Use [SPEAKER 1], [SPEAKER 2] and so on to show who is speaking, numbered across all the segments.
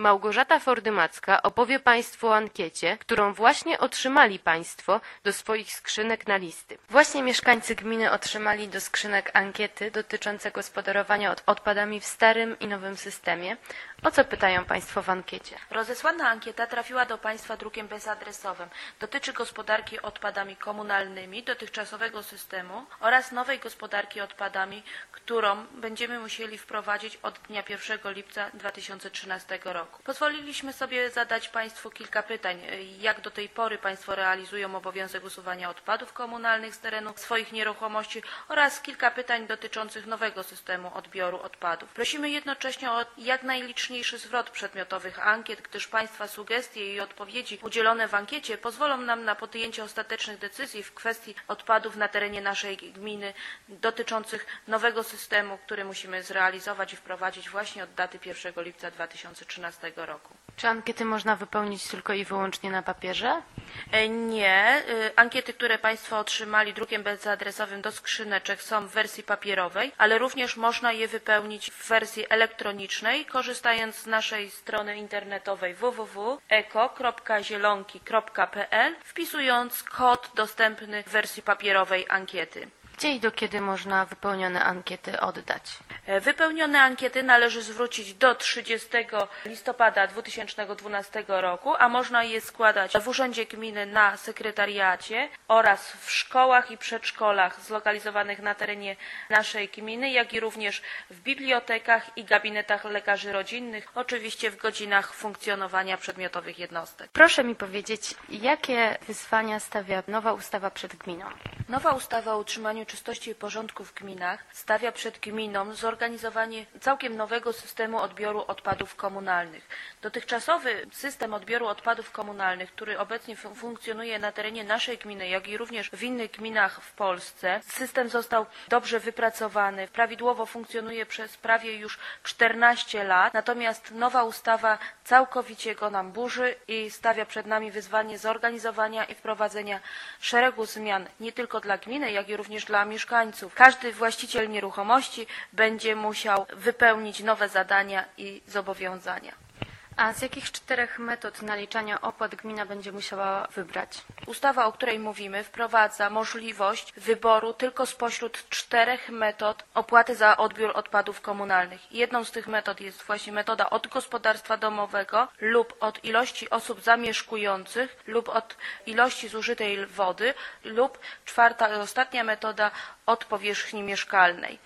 [SPEAKER 1] Małgorzata Fordymacka opowie Państwu o ankiecie, którą właśnie otrzymali Państwo do swoich skrzynek na listy. Właśnie mieszkańcy gminy otrzymali do skrzynek ankiety dotyczące gospodarowania odpadami w starym i nowym systemie. O co pytają Państwo w ankiecie?
[SPEAKER 2] Rozesłana ankieta trafiła do Państwa drukiem bezadresowym. Dotyczy gospodarki odpadami komunalnymi, dotychczasowego systemu oraz nowej gospodarki odpadami, którą będziemy musieli wprowadzić od dnia 1 lipca 2013 roku. Pozwoliliśmy sobie zadać Państwu kilka pytań. Jak do tej pory Państwo realizują obowiązek usuwania odpadów komunalnych z terenu swoich nieruchomości oraz kilka pytań dotyczących nowego systemu odbioru odpadów. Prosimy jednocześnie o jak najliczniejszy zwrot przedmiotowych ankiet, gdyż Państwa sugestie i odpowiedzi udzielone w ankiecie pozwolą nam na podjęcie ostatecznych decyzji w kwestii odpadów na terenie naszej gminy dotyczących nowego systemu, który musimy zrealizować i wprowadzić właśnie od daty 1 lipca 2013 roku.
[SPEAKER 1] Czy ankiety można wypełnić tylko i wyłącznie na papierze?
[SPEAKER 2] Nie. Ankiety, które Państwo otrzymali drukiem bezadresowym do skrzyneczek, są w wersji papierowej, ale również można je wypełnić w wersji elektronicznej, korzystając z naszej strony internetowej www.eko.zielonki.pl, wpisując kod dostępny w wersji papierowej ankiety.
[SPEAKER 1] Gdzie i do kiedy można wypełnione ankiety oddać?
[SPEAKER 2] Wypełnione ankiety należy zwrócić do 30 listopada 2012 roku, a można je składać w Urzędzie Gminy na sekretariacie oraz w szkołach i przedszkolach zlokalizowanych na terenie naszej gminy, jak i również w bibliotekach i gabinetach lekarzy rodzinnych, oczywiście w godzinach funkcjonowania przedmiotowych jednostek.
[SPEAKER 1] Proszę mi powiedzieć, jakie wyzwania stawia nowa ustawa przed gminą?
[SPEAKER 2] Nowa ustawa o utrzymaniu czystości i porządku w gminach stawia przed gminą zorganizowanie całkiem nowego systemu odbioru odpadów komunalnych. Dotychczasowy system odbioru odpadów komunalnych, który obecnie funkcjonuje na terenie naszej gminy, jak i również w innych gminach w Polsce, system został dobrze wypracowany, prawidłowo funkcjonuje przez prawie już 14 lat, natomiast nowa ustawa całkowicie go nam burzy i stawia przed nami wyzwanie zorganizowania i wprowadzenia szeregu zmian, nie tylko dla gminy, jak i również dla mieszkańców. Każdy właściciel nieruchomości będzie musiał wypełnić nowe zadania i zobowiązania.
[SPEAKER 1] A z jakich 4 metod naliczania opłat gmina będzie musiała wybrać?
[SPEAKER 2] Ustawa, o której mówimy, wprowadza możliwość wyboru tylko spośród 4 metod opłaty za odbiór odpadów komunalnych. Jedną z tych metod jest właśnie metoda od gospodarstwa domowego lub od ilości osób zamieszkujących lub od ilości zużytej wody lub czwarta i ostatnia metoda od powierzchni mieszkalnej.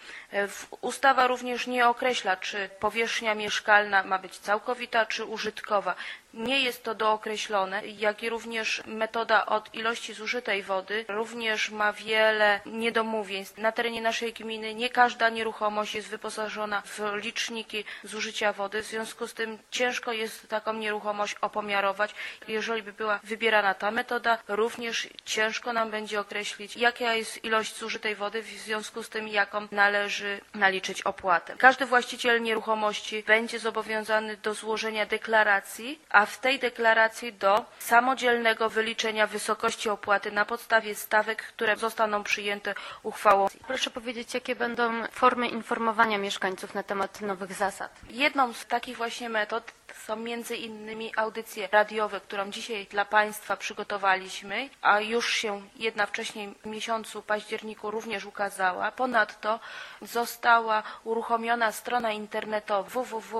[SPEAKER 2] Ustawa również nie określa, czy powierzchnia mieszkalna ma być całkowita, czy użytkowa. Nie jest to dookreślone, jak i również metoda od ilości zużytej wody również ma wiele niedomówień. Na terenie naszej gminy nie każda nieruchomość jest wyposażona w liczniki zużycia wody, w związku z tym ciężko jest taką nieruchomość opomiarować. Jeżeli by była wybierana ta metoda, również ciężko nam będzie określić, jaka jest ilość zużytej wody, w związku z tym jaką należy naliczyć opłatę. Każdy właściciel nieruchomości będzie zobowiązany do złożenia deklaracji, a w tej deklaracji do samodzielnego wyliczenia wysokości opłaty na podstawie stawek, które zostaną przyjęte uchwałą.
[SPEAKER 1] Proszę powiedzieć, jakie będą formy informowania mieszkańców na temat nowych zasad?
[SPEAKER 2] Jedną z takich właśnie metod są między innymi audycje radiowe, którą dzisiaj dla Państwa przygotowaliśmy, a już się jedna wcześniej w miesiącu październiku również ukazała. Ponadto została uruchomiona strona internetowa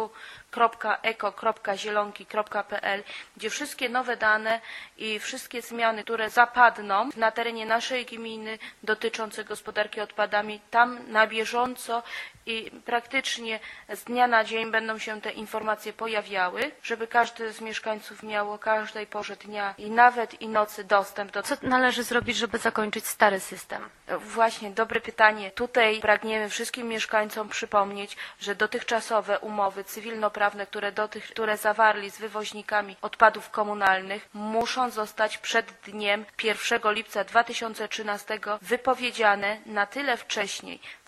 [SPEAKER 2] www.eko.zielonki.pl, gdzie wszystkie nowe dane i wszystkie zmiany, które zapadną na terenie naszej gminy dotyczące gospodarki odpadami, tam na bieżąco i praktycznie z dnia na dzień będą się te informacje pojawiały, żeby każdy z mieszkańców miał o każdej porze dnia i nawet i nocy dostęp do...
[SPEAKER 1] Co należy zrobić, żeby zakończyć stary system?
[SPEAKER 2] Właśnie, dobre pytanie. Tutaj pragniemy wszystkim mieszkańcom przypomnieć, że dotychczasowe umowy cywilnoprawne, które zawarli z wywoźnikami odpadów komunalnych, muszą zostać przed dniem 1 lipca 2013 wypowiedziane na tyle wcześniej,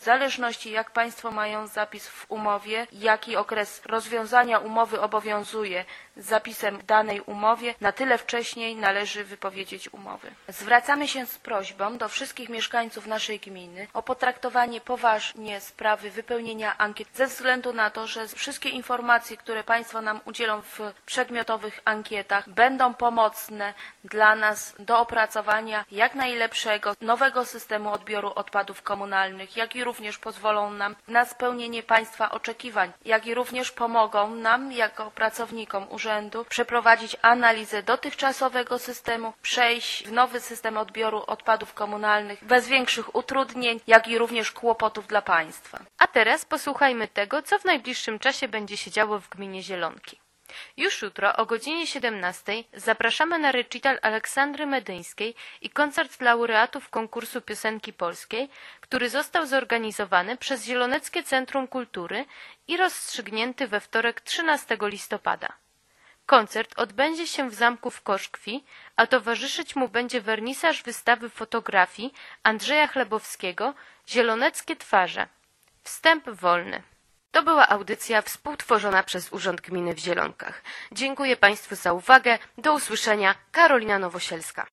[SPEAKER 2] W zależności jak Państwo mają zapis w umowie, jaki okres rozwiązania umowy obowiązuje z zapisem w danej umowie, na tyle wcześniej należy wypowiedzieć umowy. Zwracamy się z prośbą do wszystkich mieszkańców naszej gminy o potraktowanie poważnie sprawy wypełnienia ankiet ze względu na to, że wszystkie informacje, które Państwo nam udzielą w przedmiotowych ankietach, będą pomocne dla nas do opracowania jak najlepszego nowego systemu odbioru odpadów komunalnych, jak i również pozwolą nam na spełnienie Państwa oczekiwań, jak i również pomogą nam jako pracownikom urzędu przeprowadzić analizę dotychczasowego systemu, przejść w nowy system odbioru odpadów komunalnych bez większych utrudnień, jak i również kłopotów dla Państwa.
[SPEAKER 1] A teraz posłuchajmy tego, co w najbliższym czasie będzie się działo w gminie Zielonki. Już jutro o godzinie 17 zapraszamy na recital Aleksandry Medyńskiej i koncert laureatów konkursu piosenki polskiej, który został zorganizowany przez Zieloneckie Centrum Kultury i rozstrzygnięty we wtorek 13 listopada. Koncert odbędzie się w zamku w Koszkwi, a towarzyszyć mu będzie wernisaż wystawy fotografii Andrzeja Chlebowskiego „Zieloneckie twarze”. Wstęp wolny. To była audycja współtworzona przez Urząd Gminy w Zielonkach. Dziękuję Państwu za uwagę. Do usłyszenia. Karolina Nowosielska.